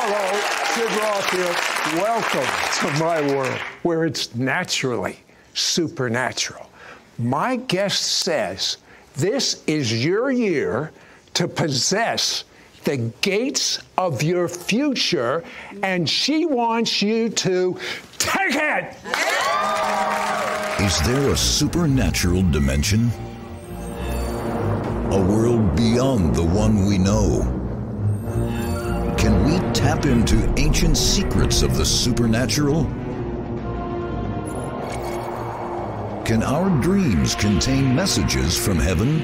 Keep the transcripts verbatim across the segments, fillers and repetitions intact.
Hello, Sid Roth here. Welcome to my world, where it's naturally supernatural. My guest says this is your year to possess the gates of your future, and she wants you to take it! Is there a supernatural dimension? A world beyond the one we know? Can we tap into ancient secrets of the supernatural? Can our dreams contain messages from heaven?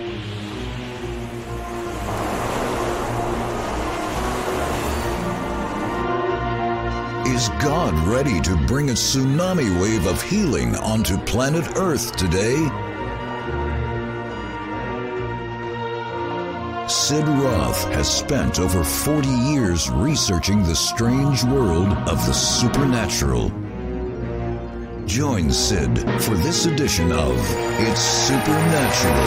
Is God ready to bring a tsunami wave of healing onto planet Earth today? Sid Roth has spent over forty years researching the strange world of the supernatural. Join Sid for this edition of It's Supernatural.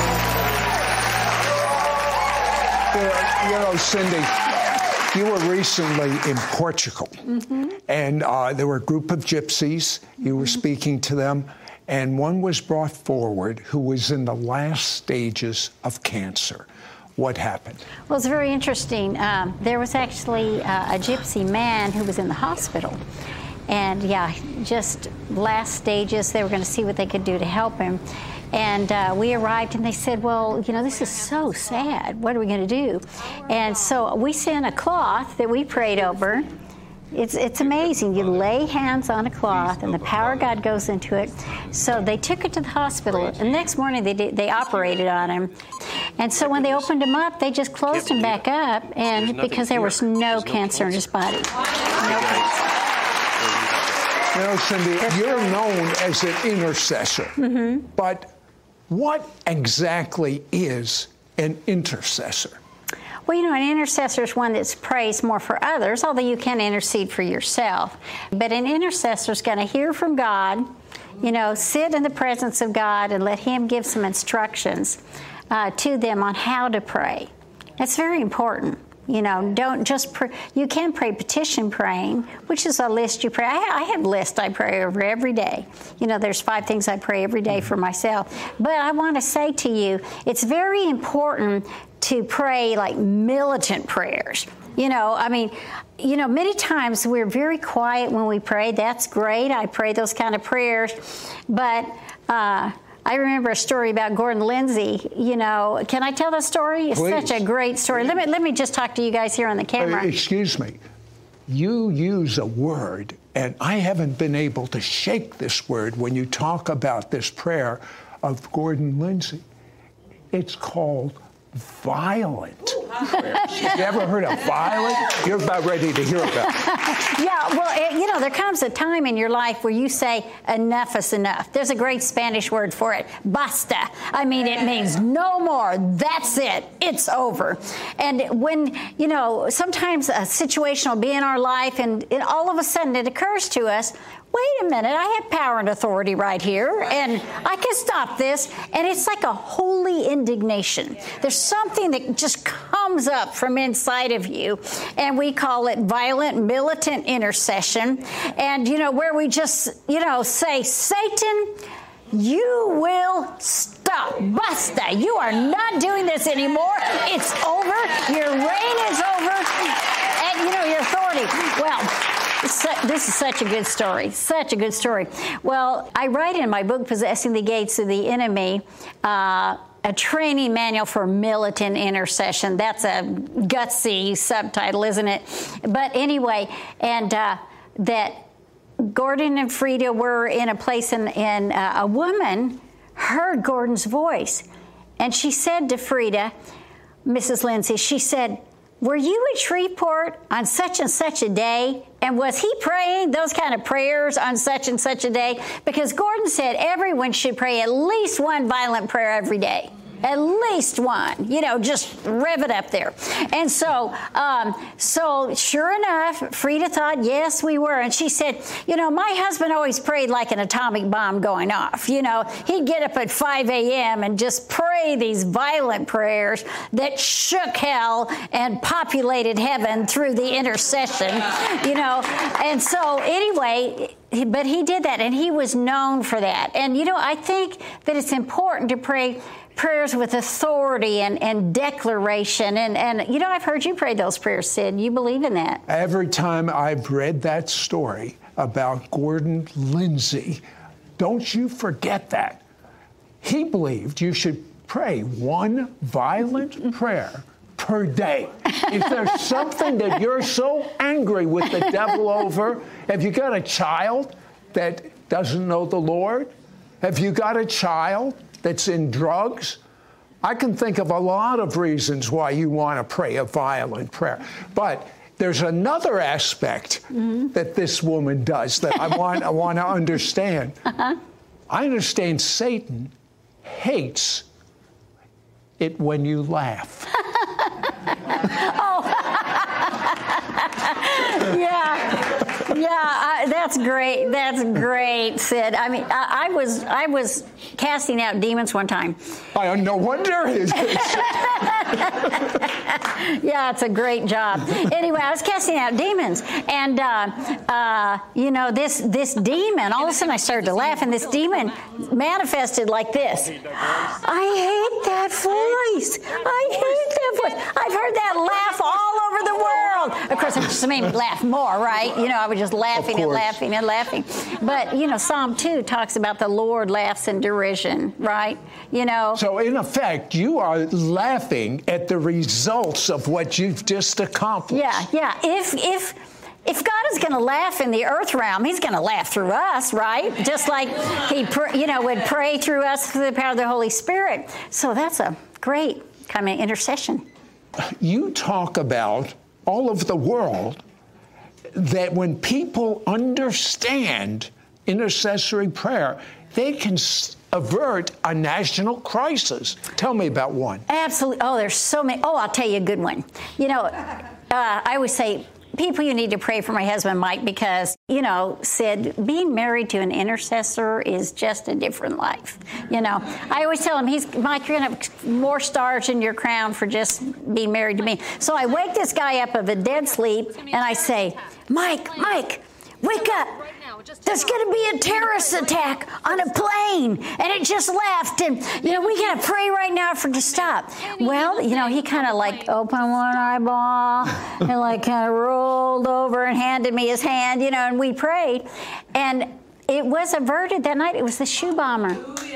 Uh, you know, Cindy, you were recently in Portugal, mm-hmm. and uh, there were a group of gypsies. You were mm-hmm. speaking to them, and one was brought forward who was in the last stages of cancer. What happened? Well, it's very interesting. Um, there was actually uh, a gypsy man who was in the hospital. And yeah, just last stages, they were going to see what they could do to help him. And uh, we arrived and they said, well, you know, this is so sad. What are we going to do? And so we sent a cloth that we prayed over. It's it's amazing. You lay hands on a cloth and the power of God goes into it. So they took it to the hospital. The next morning they did, they operated on him. And so when they opened him up, they just closed him back up, and because there was no cancer in his body. No cancer. You know, Cindy, you're known as an intercessor. Mm-hmm. But what exactly is an intercessor? Well, you know, an intercessor is one that prays more for others, although you can intercede for yourself. But an intercessor is going to hear from God, you know, sit in the presence of God and let Him give some instructions uh, to them on how to pray. That's very important. You know, don't just pray. You can pray petition praying, which is a list you pray. I, I have a list I pray over every day. You know, there's five things I pray every day for myself. But I want to say to you, it's very important to pray like militant prayers. You know, I mean, you know, many times we're very quiet when we pray. That's great. I pray those kind of prayers. But uh, I remember a story about Gordon Lindsay. You know, can I tell the story? It's Please. Such a great story. Let me let me just talk to you guys here on the camera. Uh, excuse me. You use a word, and I haven't been able to shake this word when you talk about this prayer of Gordon Lindsay. It's called violent prayers. You ever heard of violent? You're about ready to hear about it. Yeah, well, it, you know, there comes a time in your life where you say, enough is enough. There's a great Spanish word for it, basta. I mean, it means no more. That's it. It's over. And when, you know, sometimes a situation will be in our life and it, all of a sudden it occurs to us, wait a minute, I have power and authority right here, and I can stop this. And it's like a holy indignation. There's something that just comes up from inside of you, and we call it violent, militant intercession. And, you know, where we just, you know, say, Satan, you will stop. Basta. You are not doing this anymore. It's over. Your reign is over. And, you know, your authority. Well, this is such a good story, such a good story. Well, I write in my book, Possessing the Gates of the Enemy, uh, a training manual for militant intercession. That's a gutsy subtitle, isn't it? But anyway, and uh, that Gordon and Frida were in a place, and, and uh, a woman heard Gordon's voice. And she said to Frida, Missus Lindsay, she said, were you at Shreveport on such and such a day? And was he praying those kind of prayers on such and such a day? Because Gordon said everyone should pray at least one violent prayer every day. At least one, you know, just rev it up there. And so, um, so sure enough, Frida thought, yes, we were. And she said, you know, my husband always prayed like an atomic bomb going off. You know, he'd get up at five a.m. and just pray these violent prayers that shook hell and populated heaven through the intercession, you know. And so anyway, but he did that, and he was known for that. And, you know, I think that it's important to pray prayers with authority and, and declaration. And, and, you know, I've heard you pray those prayers, Sid. You believe in that. Every time I've read that story about Gordon Lindsay, don't you forget that. He believed you should pray one violent prayer per day. Is there something that you're so angry with the devil over? Have you got a child that doesn't know the Lord? Have you got a child that's in drugs? I can think of a lot of reasons why you want to pray a violent prayer. But there's another aspect mm-hmm. that this woman does that I want, I want to understand. Uh-huh. I understand Satan hates it when you laugh. Oh. Yeah. Yeah, I, that's great. That's great, Sid. I mean, I, I was I was casting out demons one time. I no wonder. Yeah, it's a great job. Anyway, I was casting out demons, and uh, uh, you know, this this demon. All of a sudden, I started to laugh, and this demon manifested like this. I hate that voice. I hate that voice. I've heard that laugh all over the world. Of course, it just made me laugh more, right? You know, I was just laughing and laughing and laughing. But, you know, Psalm two talks about the Lord laughs in derision, right? You know. So, in effect, you are laughing at the results of what you've just accomplished. Yeah, yeah. If, if, if God is going to laugh in the earth realm, he's going to laugh through us, right? Just like he, pr- you know, would pray through us through the power of the Holy Spirit. So that's a great kind of intercession. You talk about all over the world that when people understand intercessory prayer, they can avert a national crisis. Tell me about one. Absolutely. Oh, there's so many. Oh, I'll tell you a good one. You know, uh, I always say, people, you need to pray for my husband, Mike, because, you know, Sid, being married to an intercessor is just a different life. You know, I always tell him, he's, Mike, you're going to have more stars in your crown for just being married to me. So I wake this guy up of a dead sleep, and I say, Mike, Mike, wake up. There's going to be a terrorist attack on a plane, and it just left, and, you know, we got to pray right now for it to stop. Well, you know, he kind of, like, opened one eyeball and, like, kind of rolled over and handed me his hand, you know, and we prayed. And it was averted that night. It was the shoe bomber.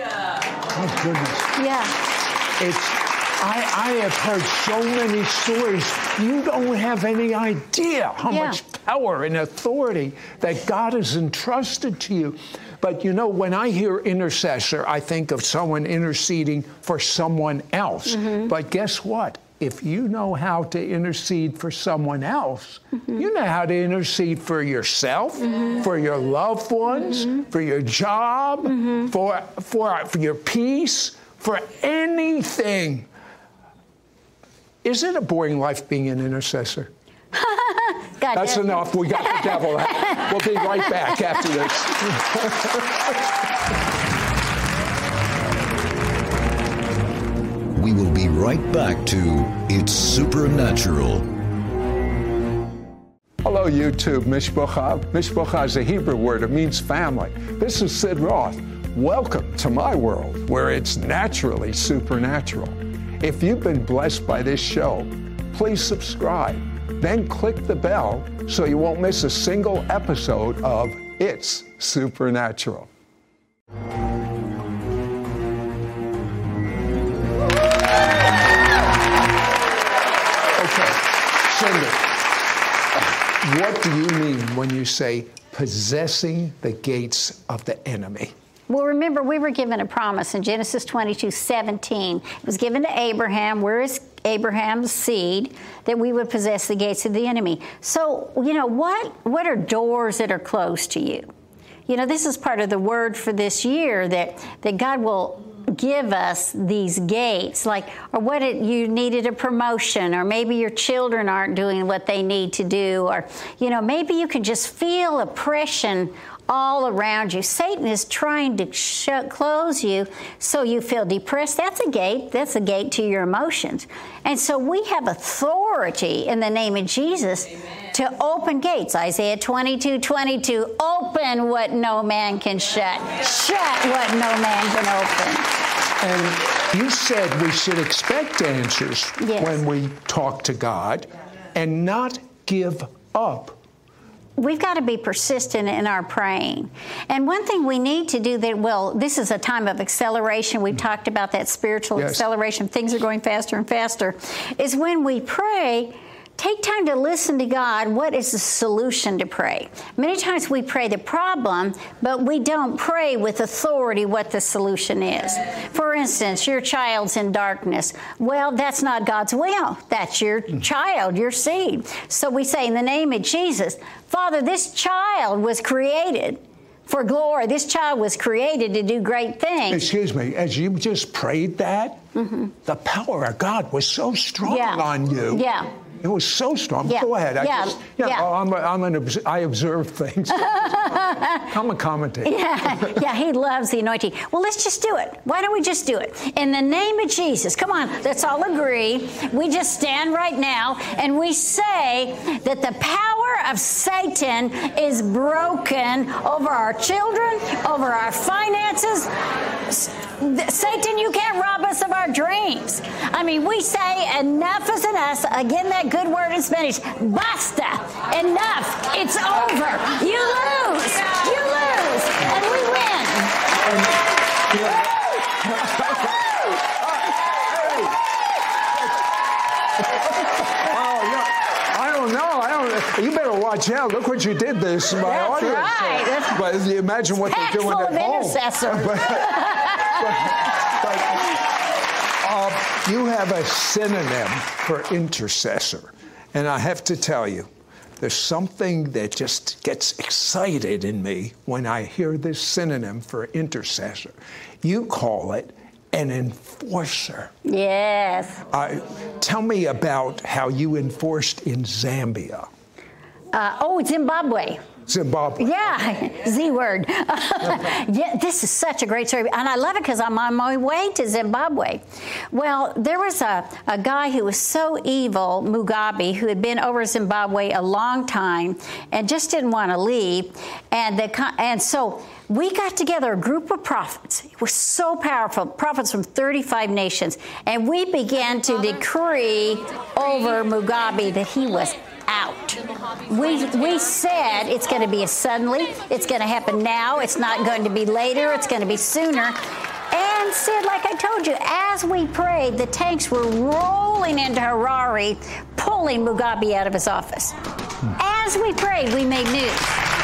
Oh, goodness. Yeah. It's... I, I have heard so many stories. You don't have any idea how yeah. much power and authority that God has entrusted to you. But, you know, when I hear intercessor, I think of someone interceding for someone else. Mm-hmm. But guess what? If you know how to intercede for someone else, mm-hmm. you know how to intercede for yourself, mm-hmm. for your loved ones, mm-hmm. for your job, mm-hmm. for, for, for your peace, for anything. Is it a boring life being an intercessor? God That's damn. Enough. We got the devil out. We'll be right back after this. We will be right back to It's Supernatural. Hello, YouTube. Mishpocha. Mishpocha is a Hebrew word. It means family. This is Sid Roth. Welcome to my world, where it's naturally supernatural. If you've been blessed by this show, please subscribe. Then click the bell so you won't miss a single episode of It's Supernatural. Okay, Cindy, what do you mean when you say possessing the gates of the enemy? Well, remember, we were given a promise in Genesis twenty-two seventeen. It was given to Abraham, where is Abraham's seed, that we would possess the gates of the enemy. So, you know, what, what are doors that are closed to you? You know, this is part of the word for this year, that, that God will give us these gates, like, or what it, you needed a promotion, or maybe your children aren't doing what they need to do, or, you know, maybe you can just feel oppression all around you. Satan is trying to shut, close you so you feel depressed. That's a gate. That's a gate to your emotions. And so we have authority in the name of Jesus Amen. To open gates. Isaiah twenty-two twenty-two, open what no man can shut. Shut what no man can open. And you said we should expect answers yes. when we talk to God and not give up. We've got to be persistent in our praying. And one thing we need to do that, well, this is a time of acceleration. We've talked about that spiritual yes. acceleration. Things are going faster and faster. Is when we pray, take time to listen to God. What is the solution to pray? Many times we pray the problem, but we don't pray with authority what the solution is. For instance, your child's in darkness. Well, that's not God's will. That's your child, your seed. So we say, in the name of Jesus, Father, this child was created for glory. This child was created to do great things. Excuse me, as you just prayed that, mm-hmm. the power of God was so strong yeah. on you. Yeah. It was so strong. Yeah. Go ahead. I yeah. just, you know, yeah. I'm, a, I'm an, I observe things. I'm a commentator. Yeah. yeah, he loves the anointing. Well, let's just do it. Why don't we just do it? In the name of Jesus. Come on, let's all agree. We just stand right now and we say that the power of Satan is broken over our children, over our finances. Satan, you can't rob us of our dreams. I mean, we say enough is enough. Again, that good word in Spanish, basta, enough, it's over. You lose, you lose, and we win. Oh, yeah. I don't know. I don't. You better watch out. Look what you did this to my That's audience. Right. That's but imagine what they're doing at home. Intercessors. but, but, but, uh, you have a synonym for intercessor. And I have to tell you, there's something that just gets excited in me when I hear this synonym for intercessor. You call it an enforcer. Yes. Uh, tell me about how you enforced in Zambia. Uh, oh, Zimbabwe. Zimbabwe. Yeah, Z word. Yeah, this is such a great story. And I love it because I'm on my way to Zimbabwe. Well, there was a, a guy who was so evil, Mugabe, who had been over Zimbabwe a long time and just didn't want to leave. And, the, and so we got together a group of prophets. It was so powerful, prophets from thirty-five nations. And we began to decree over Mugabe that he was out. We we said it's going to be a suddenly, it's going to happen now, it's not going to be later, it's going to be sooner. And Sid, like I told you, as we prayed, the tanks were rolling into Harare, pulling Mugabe out of his office. As we prayed, we made news.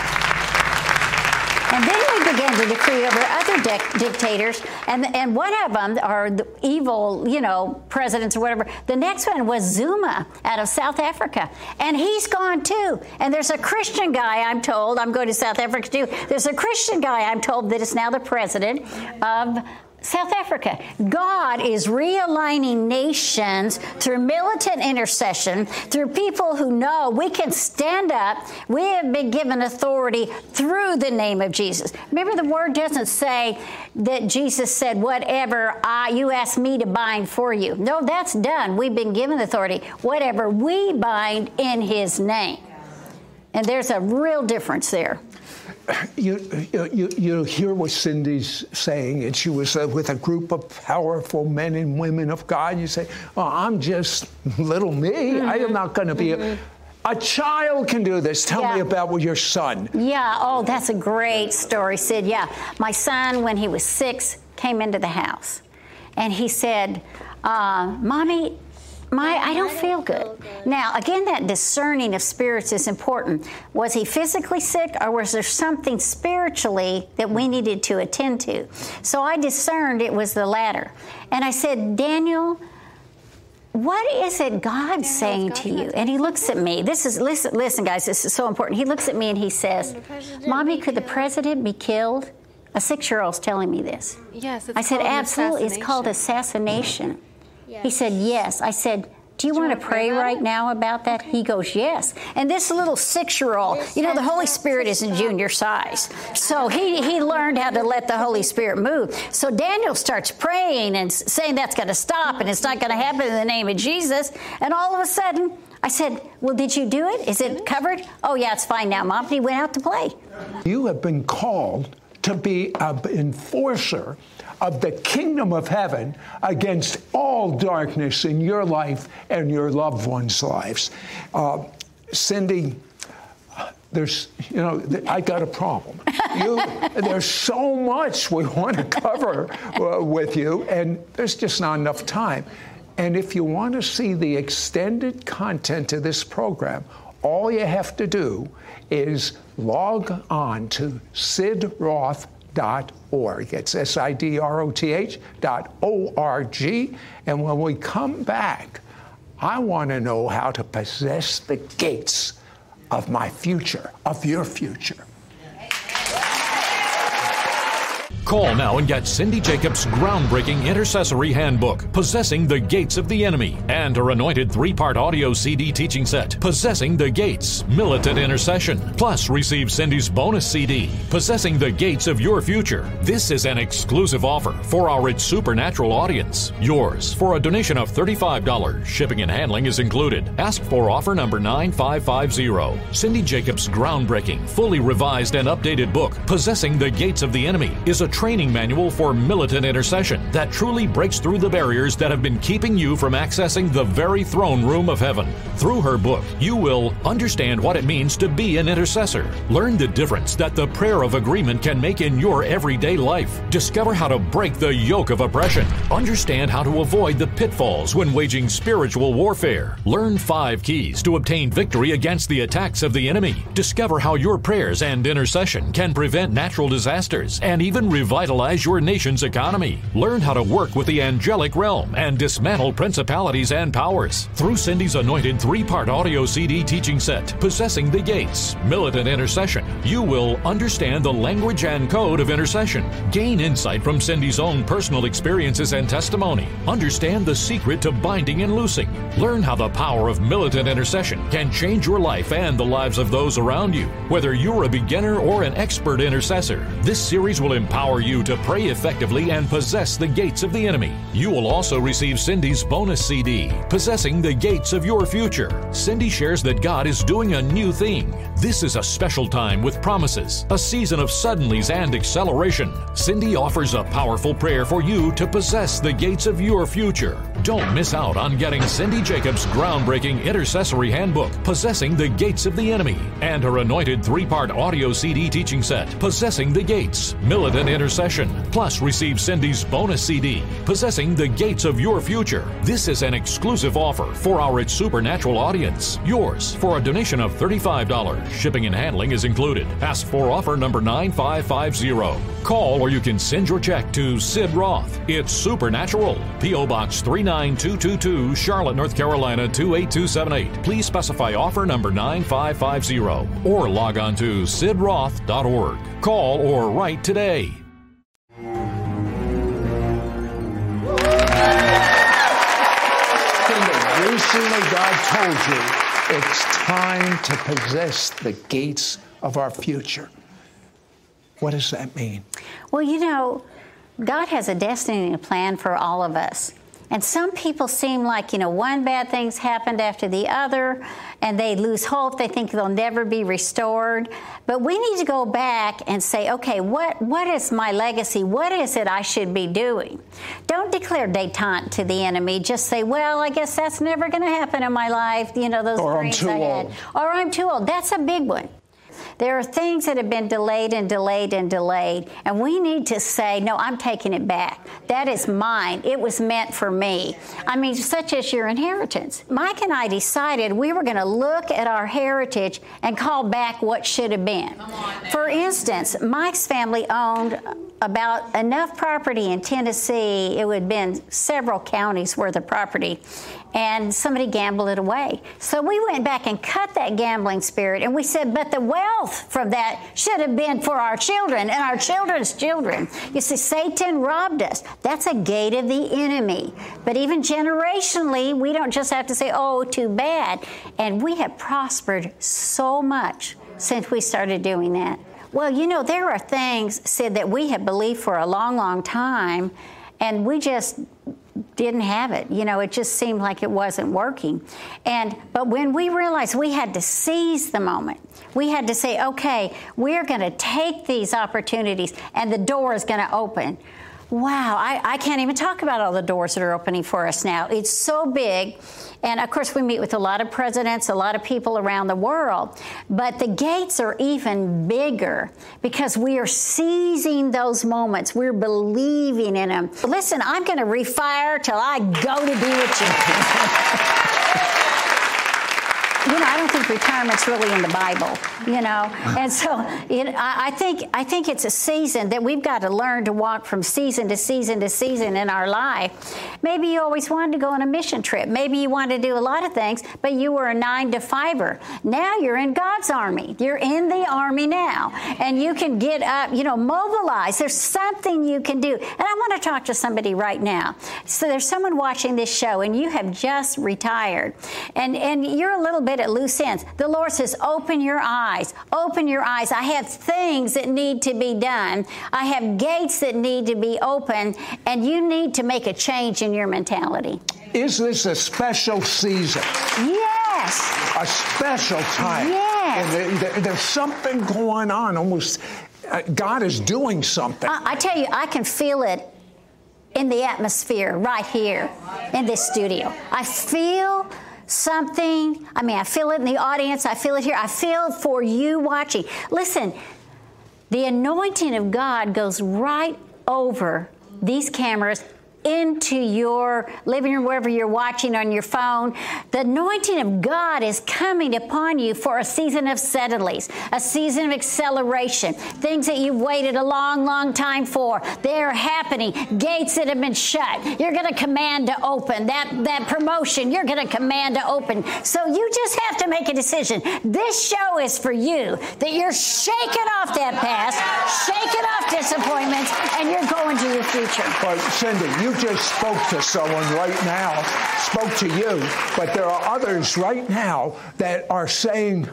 And then we began to decree over other dic- dictators, and and one of them are the evil, you know, presidents or whatever. The next one was Zuma out of South Africa, and he's gone too. And there's a Christian guy, I'm told, I'm going to South Africa too. There's a Christian guy, I'm told, that is now the president of South Africa. God is realigning nations through militant intercession, through people who know we can stand up. We have been given authority through the name of Jesus. Remember, the word doesn't say that Jesus said, whatever I, you ask me to bind for you. No, that's done. We've been given authority. Whatever we bind in his name. And there's a real difference there. You, you you hear what Cindy's saying, and she was uh, with a group of powerful men and women of God. You say, "Oh, I'm just little me. Mm-hmm. I am not going to be." Mm-hmm. A, a child can do this. Tell yeah. me about your son. Yeah. Oh, that's a great story, Sid. Yeah, my son, when he was six, came into the house, and he said, uh, "Mommy, My, I don't feel good. Now, again, that discerning of spirits is important. Was he physically sick, or was there something spiritually that we needed to attend to? So I discerned it was the latter. And I said, Daniel, what is it God's saying to you? And he looks at me. This is, listen, listen, guys, this is so important. He looks at me and he says, Mommy, could the president be killed? A six-year-old's telling me this. Yes, it's I said, called absolutely. It's called assassination. Yes. He said, yes. I said, do you, Do you want to pray, pray right now about that? Okay. He goes, yes. And this little six-year-old, you know, the Holy Spirit is in junior size. So he, he learned how to let the Holy Spirit move. So Daniel starts praying and saying that's going to stop and it's not going to happen in the name of Jesus. And all of a sudden, I said, well, did you do it? Is it covered? Oh, yeah, it's fine now, Mom. And he went out to play. You have been called to be an enforcer of the kingdom of heaven against all darkness in your life and your loved ones' lives. Uh, Cindy, there's, you know, I got a problem. You, there's so much we want to cover uh, with you, and there's just not enough time. And if you want to see the extended content of this program, all you have to do is log on to sid roth dot org. It's S I D R O T H dot O R G. And when we come back, I want to know how to possess the gates of my future, of your future. Call now and get Cindy Jacobs' groundbreaking intercessory handbook, Possessing the Gates of the Enemy, and her anointed three-part audio C D teaching set, Possessing the Gates, Militant Intercession. Plus, receive Cindy's bonus C D, Possessing the Gates of Your Future. This is an exclusive offer for our It's Supernatural audience. Yours for a donation of thirty-five dollars. Shipping and handling is included. Ask for offer number nine five five zero. Cindy Jacobs' groundbreaking, fully revised and updated book, Possessing the Gates of the Enemy, is a training manual for militant intercession that truly breaks through the barriers that have been keeping you from accessing the very throne room of heaven. Through her book, you will understand what it means to be an intercessor, learn the difference that the prayer of agreement can make in your everyday life, discover how to break the yoke of oppression, understand how to avoid the pitfalls when waging spiritual warfare, learn five keys to obtain victory against the attacks of the enemy, discover how your prayers and intercession can prevent natural disasters and even revitalize your nation's economy. Learn how to work with the angelic realm and dismantle principalities and powers. Through Cindy's anointed three-part audio C D teaching set, Possessing the Gates, Militant Intercession, you will understand the language and code of intercession, gain insight from Cindy's own personal experiences and testimony, understand the secret to binding and loosing, learn how the power of militant intercession can change your life and the lives of those around you. Whether you're a beginner or an expert intercessor, this series will empower you to pray effectively and possess the gates of the enemy. You will also receive Cindy's bonus C D, Possessing the Gates of Your Future. Cindy shares that God is doing a new thing. This is a special time with promises, a season of suddenlies and acceleration. Cindy offers a powerful prayer for you to possess the gates of your future. Don't miss out on getting Cindy Jacobs' groundbreaking intercessory handbook, Possessing the Gates of the Enemy, and her anointed three-part audio C D teaching set, Possessing the Gates, Militant Intercession. Plus, receive Cindy's bonus C D, Possessing the Gates of Your Future. This is an exclusive offer for our It's Supernatural audience. Yours for a donation of thirty-five dollars. Shipping and handling is included. Ask for offer number nine five five zero. Call or you can send your check to Sid Roth. It's Supernatural. P O Box three nine two two two, Charlotte, North Carolina two eight two seven eight. Please specify offer number nine five five zero or log on to sid roth dot org. Call or write today. Recently, God told you it's time to possess the gates of our future. What does that mean? Well, you know, God has a destiny and a plan for all of us. And some people seem like, you know, one bad thing's happened after the other, and they lose hope. They think they'll never be restored. But we need to go back and say, okay, what, what is my legacy? What is it I should be doing? Don't declare detente to the enemy. Just say, well, I guess that's never going to happen in my life. You know, those or dreams I'm too I had. old. Or I'm too old. That's a big one. There are things that have been delayed and delayed and delayed, and we need to say, no, I'm taking it back. That is mine. It was meant for me. I mean, such as your inheritance. Mike and I decided we were going to look at our heritage and call back what should have been. For instance, Mike's family owned about enough property in Tennessee, it would have been several counties worth of property, and somebody gambled it away. So we went back and cut that gambling spirit, and we said, but the wealth from that should have been for our children and our children's children. You see, Satan robbed us. That's a gate of the enemy. But even generationally, we don't just have to say, oh, too bad. And we have prospered so much since we started doing that. Well, you know, there are things, Sid, that we have believed for a long, long time, and we just didn't have it. You know, it just seemed like it wasn't working. And but when we realized we had to seize the moment, we had to say, okay, we're going to take these opportunities, and the door is going to open. Wow, I, I can't even talk about all the doors that are opening for us now. It's so big. And, of course, we meet with a lot of presidents, a lot of people around the world. But the gates are even bigger because we are seizing those moments. We're believing in them. Listen, I'm going to refire till I go to be with you. You know, I don't think retirement's really in the Bible, you know. And so it, I, I think I think it's a season that we've got to learn to walk from season to season to season in our life. Maybe you always wanted to go on a mission trip. Maybe you wanted to do a lot of things, but you were a nine to fiver. Now you're in God's army. You're in the army now. And you can get up, you know, mobilize. There's something you can do. And I want to talk to somebody right now. So there's someone watching this show, and you have just retired. And, and you're a little bit at loose ends. The Lord says, open your eyes. Open your eyes. I have things that need to be done. I have gates that need to be opened, and you need to make a change in your mentality. Is this a special season? Yes. A special time. Yes. And there, there's something going on. Almost, uh, God is doing something. I, I tell you, I can feel it in the atmosphere right here in this studio. I feel something. I mean, I feel it in the audience. I feel it here. I feel for you watching. Listen, the anointing of God goes right over these cameras into your living room, wherever you're watching on your phone. The anointing of God is coming upon you for a season of suddenlies, a season of acceleration, things that you've waited a long, long time for. They're happening. Gates that have been shut, you're going to command to open. That, that promotion, you're going to command to open. So you just have to make a decision. This show is for you, that you're shaking off that past, shaking off disappointments, and you're going to your future. But Cindy, you just spoke to someone right now, spoke to you, but there are others right now that are saying,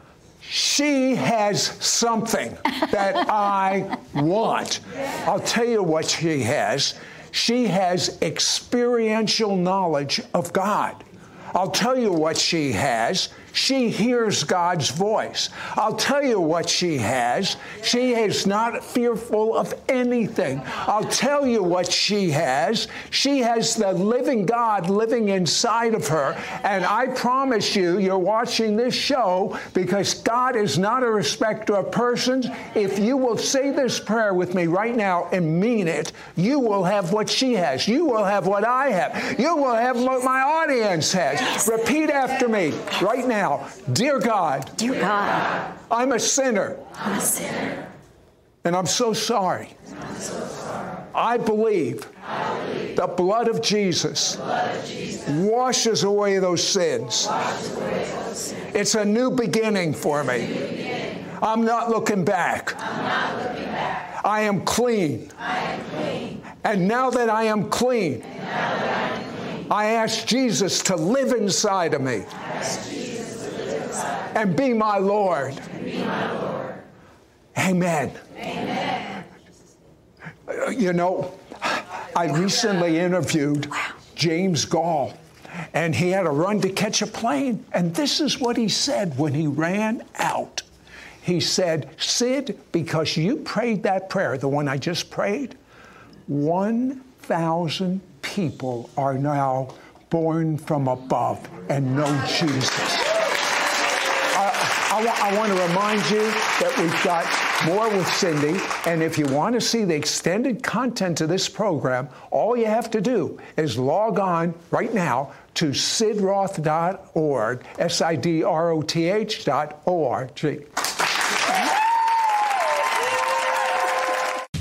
she has something that I want. I'll tell you what she has. She has experiential knowledge of God. I'll tell you what she has. She hears God's voice. I'll tell you what she has. She is not fearful of anything. I'll tell you what she has. She has the living God living inside of her. And I promise you, you're watching this show because God is not a respecter of persons. If you will say this prayer with me right now and mean it, you will have what she has. You will have what I have. You will have what my audience has. Yes. Repeat after me right now. Dear God, Dear God, I'm a sinner. I'm a sinner. And I'm so sorry. I'm so sorry. I believe, I believe the blood of Jesus, the blood of Jesus washes away those sins. washes away those sins. It's a new beginning for me. New beginning. I'm not looking back. I'm not looking back. I am clean. I am clean. And now that I am clean, And now that I am clean, I ask Jesus to live inside of me. I ask Jesus and be my Lord. and be my Lord. Amen. Amen. Uh, You know, I recently interviewed James Gall, and he had a run to catch a plane. And this is what he said when he ran out. He said, Sid, because you prayed that prayer, the one I just prayed, one thousand people are now born from above and know Jesus. I, I, I want to remind you that we've got more with Cindy, and if you want to see the extended content of this program, all you have to do is log on right now to sidroth dot org, S I D R O T H dot O R G.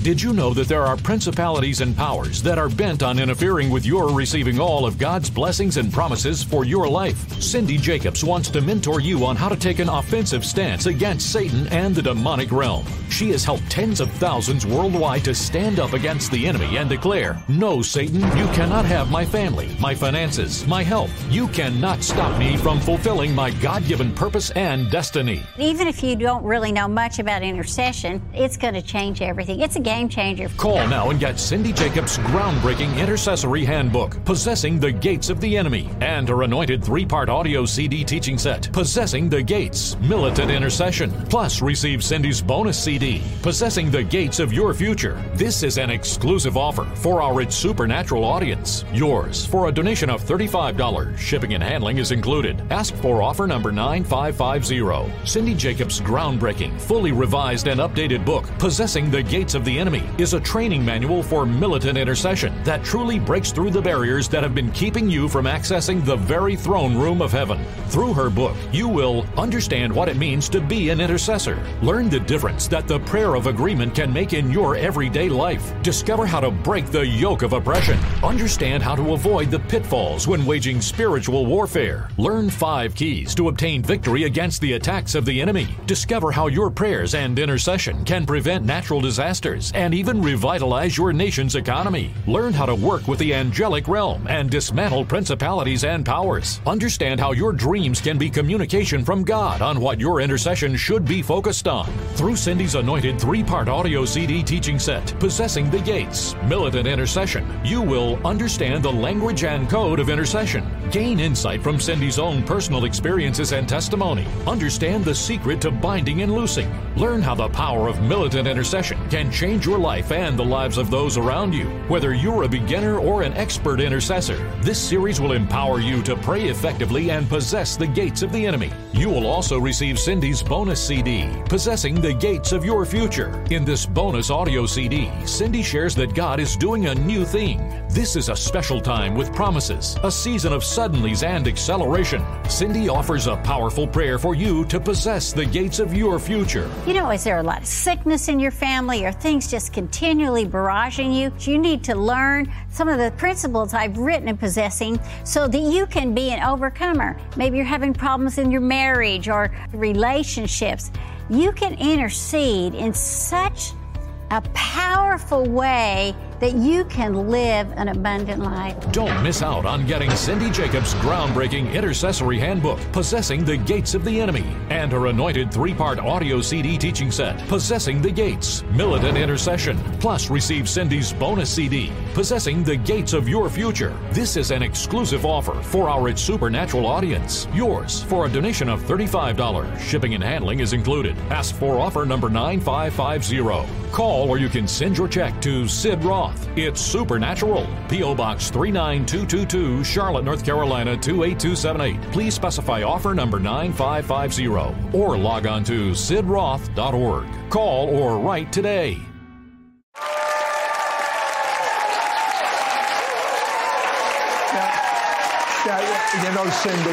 Did you know that there are principalities and powers that are bent on interfering with your receiving all of God's blessings and promises for your life? Cindy Jacobs wants to mentor you on how to take an offensive stance against Satan and the demonic realm. She has helped tens of thousands worldwide to stand up against the enemy and declare, "No, Satan, you cannot have my family, my finances, my health. You cannot stop me from fulfilling my God-given purpose and destiny." Even if you don't really know much about intercession, it's going to change everything. It's a game changer. Call now and get Cindy Jacobs' groundbreaking intercessory handbook, Possessing the Gates of the Enemy, and her anointed three-part audio C D teaching set, Possessing the Gates, Militant Intercession. Plus, receive Cindy's bonus C D, Possessing the Gates of Your Future. This is an exclusive offer for our It's Supernatural audience. Yours for a donation of thirty-five dollars. Shipping and handling is included. Ask for offer number nine five five zero. Cindy Jacobs' groundbreaking, fully revised and updated book, Possessing the Gates of the Enemy, is a training manual for militant intercession that truly breaks through the barriers that have been keeping you from accessing the very throne room of heaven. Through her book, you will understand what it means to be an intercessor, learn the difference that the prayer of agreement can make in your everyday life, discover how to break the yoke of oppression, understand how to avoid the pitfalls when waging spiritual warfare, learn five keys to obtain victory against the attacks of the enemy, discover how your prayers and intercession can prevent natural disasters and even revitalize your nation's economy. Learn how to work with the angelic realm and dismantle principalities and powers. Understand how your dreams can be communication from God on what your intercession should be focused on. Through Cindy's anointed three-part audio C D teaching set, Possessing the Gates, Militant Intercession, you will understand the language and code of intercession, gain insight from Cindy's own personal experiences and testimony, understand the secret to binding and loosing, learn how the power of militant intercession can change your life and the lives of those around you. Whether you're a beginner or an expert intercessor, this series will empower you to pray effectively and possess the gates of the enemy. You will also receive Cindy's bonus C D, Possessing the Gates of Your Future. In this bonus audio C D, Cindy shares that God is doing a new thing. This is a special time with promises, a season of suddenlies and acceleration. Cindy offers a powerful prayer for you to possess the gates of your future. You know, is there a lot of sickness in your family or things just continually barraging you? You need to learn some of the principles I've written in Possessing so that you can be an overcomer. Maybe you're having problems in your marriage or relationships. You can intercede in such a powerful way that you can live an abundant life. Don't miss out on getting Cindy Jacobs' groundbreaking intercessory handbook, Possessing the Gates of the Enemy, and her anointed three-part audio C D teaching set, Possessing the Gates, Militant Intercession. Plus, receive Cindy's bonus C D, Possessing the Gates of Your Future. This is an exclusive offer for our It's Supernatural audience. Yours for a donation of thirty-five dollars. Shipping and handling is included. Ask for offer number nine five five zero. Call or you can send your check to Sid Roth. It's Supernatural. P O Box three nine two two two, Charlotte, North Carolina two eight two seven eight. Please specify offer number nine five five zero or log on to sid roth dot org. Call or write today. Yeah, yeah, you know,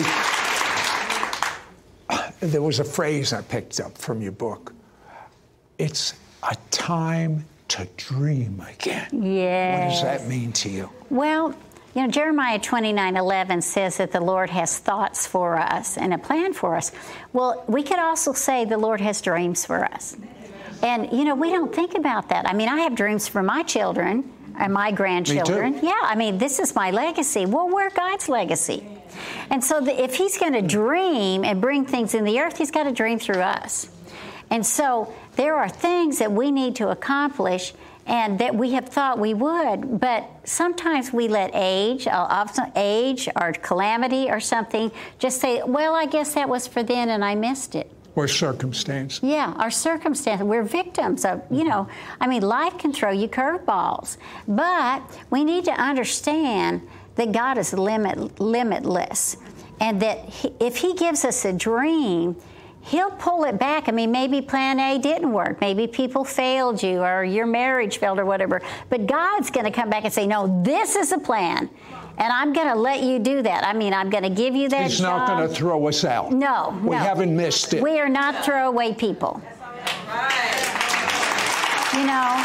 Cindy, there was a phrase I picked up from your book. It's a time to dream again. Yes. What does that mean to you? Well, you know, Jeremiah twenty-nine eleven says that the Lord has thoughts for us and a plan for us. Well, we could also say the Lord has dreams for us. And, you know, we don't think about that. I mean, I have dreams for my children and my grandchildren. Me too. Yeah, I mean, this is my legacy. Well, we're God's legacy. And so the, if He's going to dream and bring things in the earth, He's got to dream through us. And so there are things that we need to accomplish and that we have thought we would, but sometimes we let age, often age or calamity or something, just say, well, I guess that was for then and I missed it. Or circumstance. Yeah, our circumstance. We're victims of, you know, I mean, life can throw you curveballs. But we need to understand that God is limit, limitless. And that he, if He gives us a dream, He'll pull it back. I mean, maybe plan A didn't work. Maybe people failed you or your marriage failed or whatever. But God's going to come back and say, no, this is a plan. And I'm going to let you do that. I mean, I'm going to give you that He's job. not going to throw us out. No, We no. haven't missed it. We are not throwaway people. You know,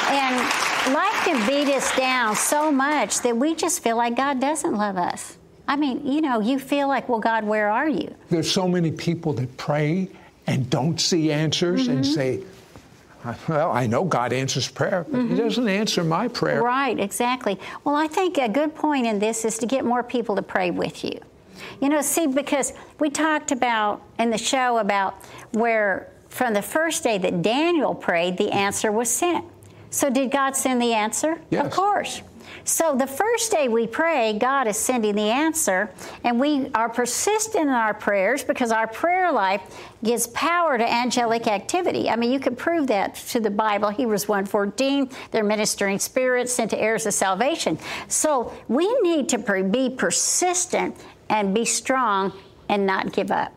And life can beat us down so much that we just feel like God doesn't love us. I mean, you know, you feel like, well, God, where are you? There's so many people that pray and don't see answers mm-hmm. and say, well, I know God answers prayer, but mm-hmm. He doesn't answer my prayer. Right, exactly. Well, I think a good point in this is to get more people to pray with you. You know, see, because we talked about in the show about where from the first day that Daniel prayed, the answer was sent. So did God send the answer? Yes. Of course. So the first day we pray, God is sending the answer, and we are persistent in our prayers because our prayer life gives power to angelic activity. I mean, you can prove that to the Bible. Hebrews one fourteen, they're ministering spirits sent to heirs of salvation. So we need to be persistent and be strong and not give up.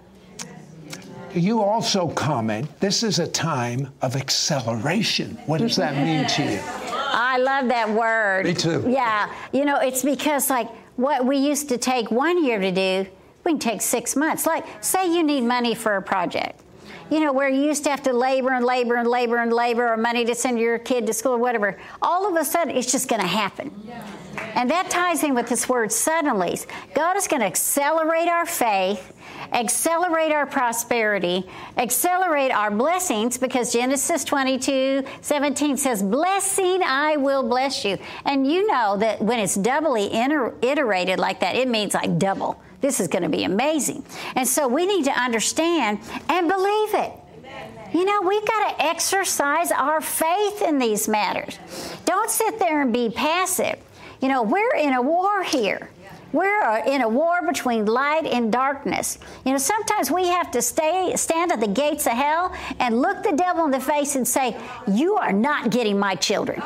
You also comment, this is a time of acceleration. What does that mean to you? I love that word. Me too. Yeah. You know, it's because, like, what we used to take one year to do, we can take six months. Like, say you need money for a project. You know, where you used to have to labor and labor and labor and labor, or money to send your kid to school or whatever. All of a sudden, it's just going to happen. And that ties in with this word suddenly. God is going to accelerate our faith, accelerate our prosperity, accelerate our blessings, because Genesis twenty-two seventeen says, blessing, I will bless you. And you know that when it's doubly iterated like that, it means like double. This is going to be amazing. And so we need to understand and believe it. You know, we've got to exercise our faith in these matters. Don't sit there and be passive. You know, we're in a war here. We're in a war between light and darkness. You know, sometimes we have to stay, stand at the gates of hell and look the devil in the face and say, you are not getting my children.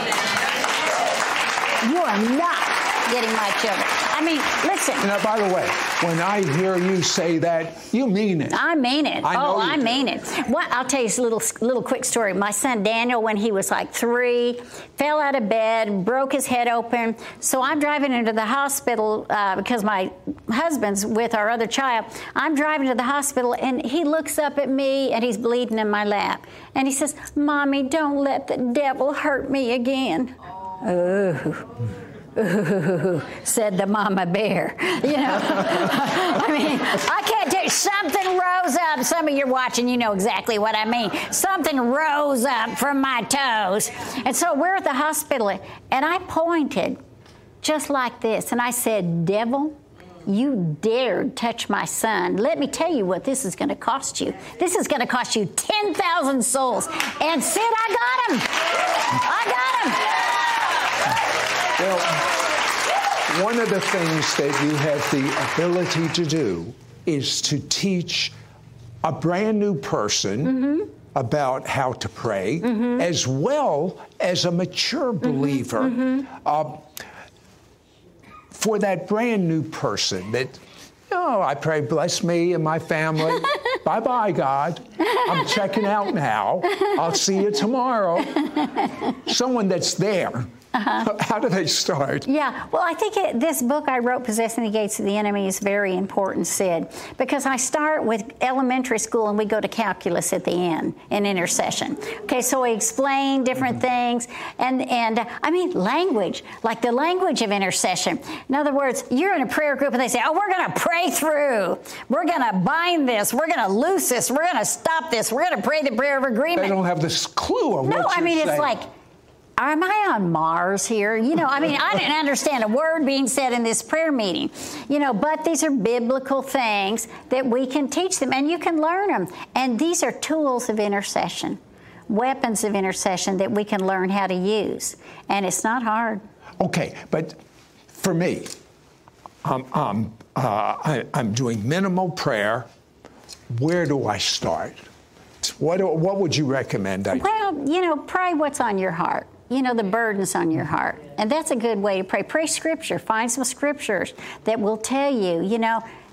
You are not getting my children. I mean, listen. Now, by the way, when I hear you say that, you mean it. I mean it. I know oh, you I do. mean it. What, I'll tell you a little, little quick story. My son Daniel, when he was like three, fell out of bed, broke his head open. So I'm driving into the hospital uh, because my husband's with our other child. I'm driving to the hospital, and he looks up at me, and he's bleeding in my lap. And he says, Mommy, don't let the devil hurt me again. Oh. Ooh, said the mama bear. You know, I mean, I can't tell you, something rose up. Some of you are watching, you know exactly what I mean. Something rose up from my toes. And so we're at the hospital, and I pointed just like this, and I said, devil, you dared touch my son. Let me tell you what this is going to cost you. This is going to cost you ten thousand souls. And Sid, I got him. I got him. Well, one of the things that you have the ability to do is to teach a brand new person mm-hmm. about how to pray, mm-hmm. as well as a mature believer. Mm-hmm. Uh, for that brand new person that, oh, I pray, bless me and my family. Bye-bye, God. I'm checking out now. I'll see you tomorrow. Someone that's there. Uh-huh. How do they start? Yeah, well, I think it, this book I wrote, Possessing the Gates of the Enemy, is very important, Sid, because I start with elementary school and we go to calculus at the end in intercession. Okay, so we explain different mm-hmm. things, and, and uh, I mean, language, like the language of intercession. In other words, you're in a prayer group and they say, oh, we're going to pray through. We're going to bind this. We're going to loose this. We're going to stop this. We're going to pray the prayer of agreement. They don't have this clue of no, what you're I mean, saying. It's like, am I on Mars here? You know, I mean, I didn't understand a word being said in this prayer meeting. You know, but these are biblical things that we can teach them, and you can learn them. And these are tools of intercession, weapons of intercession that we can learn how to use. And it's not hard. Okay, but for me, um, um, uh, I, I'm doing minimal prayer. Where do I start? What, what would you recommend I do? Well, you know, pray what's on your heart. You know, the burdens on your heart. And that's a good way to pray. Pray scripture. Find some scriptures that will tell you, you know,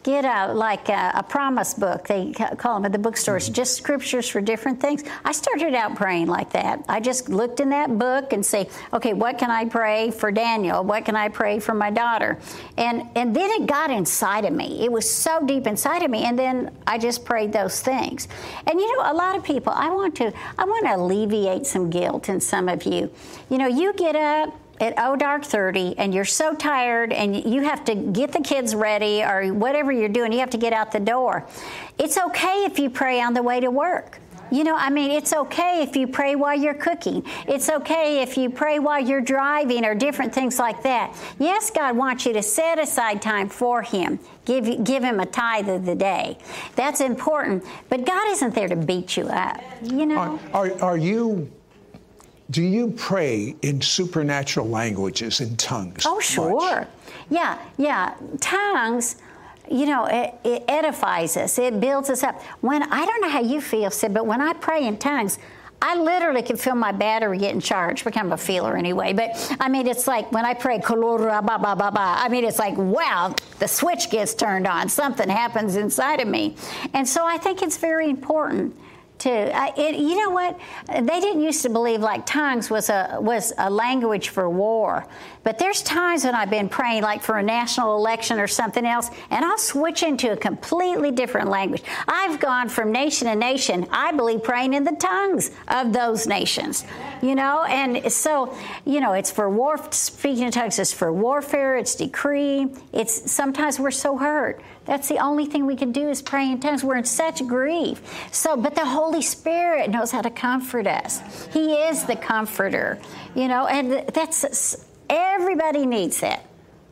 get a, like a, a promise book, they call them at the bookstores, mm-hmm. just scriptures for different things. I started out praying like that. I just looked in that book and say, okay, what can I pray for Daniel? What can I pray for my daughter? And and then it got inside of me. It was so deep inside of me, and then I just prayed those things. And you know, a lot of people, I want to, I want to alleviate some guilt in some of you. You know, you get up at oh dark thirty and you're so tired and you have to get the kids ready or whatever you're doing, you have to get out the door. It's okay if you pray on the way to work. You know, I mean, it's okay if you pray while you're cooking. It's okay if you pray while you're driving or different things like that. Yes, God wants you to set aside time for Him. Give, give Him a tithe of the day. That's important. But God isn't there to beat you up, you know. Are, are, are you... Do you pray in supernatural languages, in tongues? Oh, sure. Much? Yeah, yeah. Tongues, you know, it, it edifies us. It builds us up. When I don't know how you feel, Sid, but when I pray in tongues, I literally can feel my battery getting charged. Become a feeler anyway. But, I mean, it's like when I pray, I mean, it's like, wow, the switch gets turned on. Something happens inside of me. And so I think it's very important. Too. I, it, you know what? They didn't used to believe like tongues was a was a language for war. But there's times when I've been praying like for a national election or something else, and I'll switch into a completely different language. I've gone from nation to nation, I believe, praying in the tongues of those nations. You know, and so, you know, it's for war, speaking in tongues is for warfare, it's decree. It's sometimes we're so hurt. That's the only thing we can do is pray in tongues. We're in such grief. So, but the Holy Spirit knows how to comfort us. He is the comforter, you know, and that's, everybody needs that.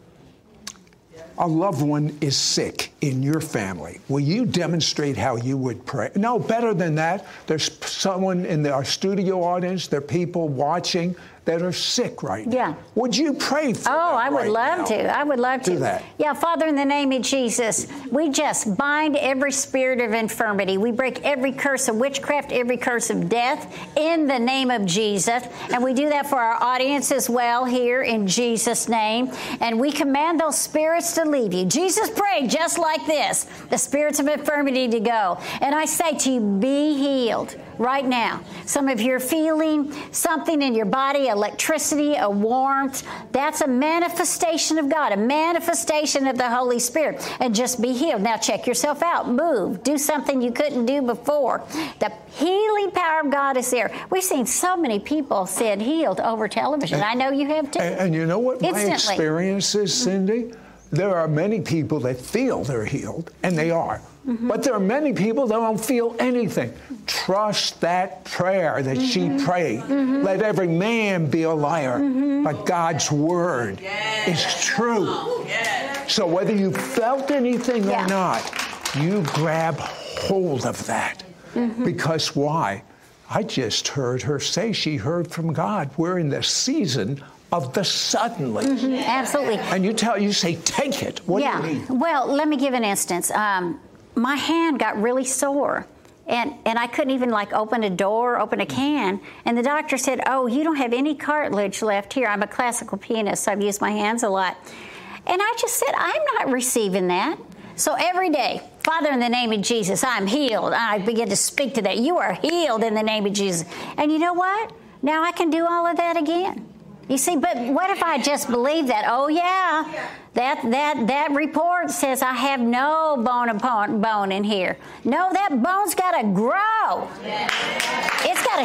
A loved one is sick in your family. Will you demonstrate how you would pray? No, better than that. There's someone in our studio audience, there are people watching that are sick right now. Yeah. Would you pray for Oh, them I would right love now? to. I would love to. Do that. Yeah, Father, in the name of Jesus, we just bind every spirit of infirmity. We break every curse of witchcraft, every curse of death in the name of Jesus. And we do that for our audience as well here in Jesus' name. And we command those spirits to leave you. Jesus prayed just like this, the spirits of infirmity to go. And I say to you, be healed right now. Some of you are feeling something in your body, electricity, a warmth. That's a manifestation of God, a manifestation of the Holy Spirit. And just be healed. Now check yourself out. Move. Do something you couldn't do before. The healing power of God is there. We've seen so many people said healed over television. And, I know you have too. And, and you know what Instantly. my experience is, Cindy? There are many people that feel they're healed, and they are. Mm-hmm. But there are many people that don't feel anything. Trust that prayer that mm-hmm. she prayed. Mm-hmm. Let every man be a liar, mm-hmm. but God's word yes. is true. Yes. So whether you felt anything yeah. or not, you grab hold of that. Mm-hmm. Because why? I just heard her say she heard from God. We're in the season of the suddenly. Mm-hmm. Absolutely. And you tell, you say, take it. What yeah. do you mean? Well, let me give an instance. Um, my hand got really sore. And and I couldn't even like open a door, open a can. And the doctor said, oh, you don't have any cartilage left here. I'm a classical pianist, so I've used my hands a lot. And I just said, I'm not receiving that. So every day, Father, in the name of Jesus, I'm healed. I begin to speak to that. You are healed in the name of Jesus. And you know what? Now I can do all of that again. You see, but what if I just believe that? Oh, yeah, that that that report says I have no bone upon bone in here. No, that bone's got to grow. It's got to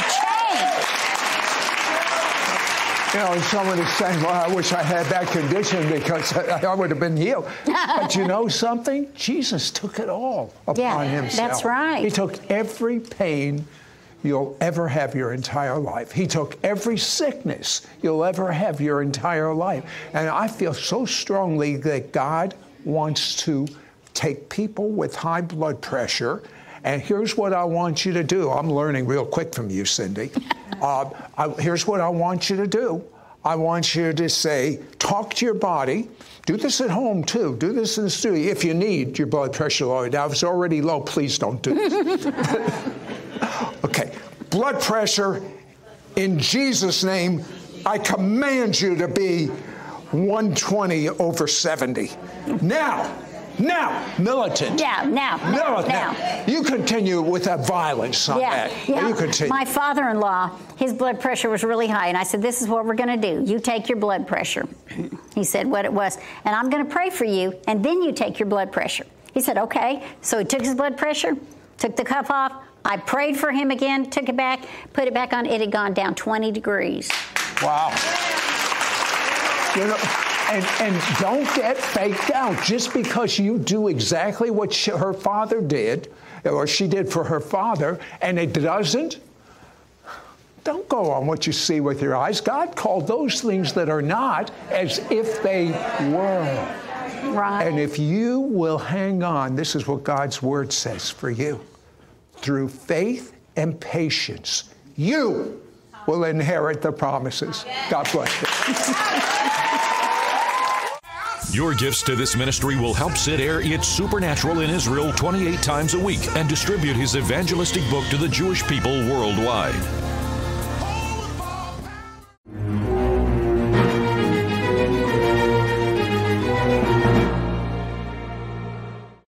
change. You know, and someone is saying, well, I wish I had that condition because I would have been healed. But you know something? Jesus took it all upon yeah, himself. That's right. He took every pain you'll ever have your entire life. He took every sickness you'll ever have your entire life. And I feel so strongly that God wants to take people with high blood pressure, and here's what I want you to do. I'm learning real quick from you, Cindy. uh, I, here's what I want you to do. I want you to say, talk to your body. Do this at home, too. Do this in the studio. If you need your blood pressure lowered. Now, if it's already low, please don't do this. Okay, blood pressure, in Jesus' name, I command you to be one twenty over seventy. Now, Now, militant. Yeah, now, now, Militant. now. You continue with that violence on Yeah, that. yeah. You continue. My father-in-law, his blood pressure was really high, and I said, this is what we're going to do. You take your blood pressure. He said what it was, and I'm going to pray for you, and then you take your blood pressure. He said, okay. So he took his blood pressure, took the cuff off. I prayed for him again, took it back, put it back on. It had gone down twenty degrees. Wow. You know, and, and don't get faked out. Just because you do exactly what she, her father did, or she did for her father, and it doesn't, don't go on what you see with your eyes. God called those things that are not as if they were. Right. And if you will hang on, this is what God's word says for you. Through faith and patience, you will inherit the promises. God bless you. Your gifts to this ministry will help Sid air It's Supernatural in Israel twenty-eight times a week and distribute his evangelistic book to the Jewish people worldwide.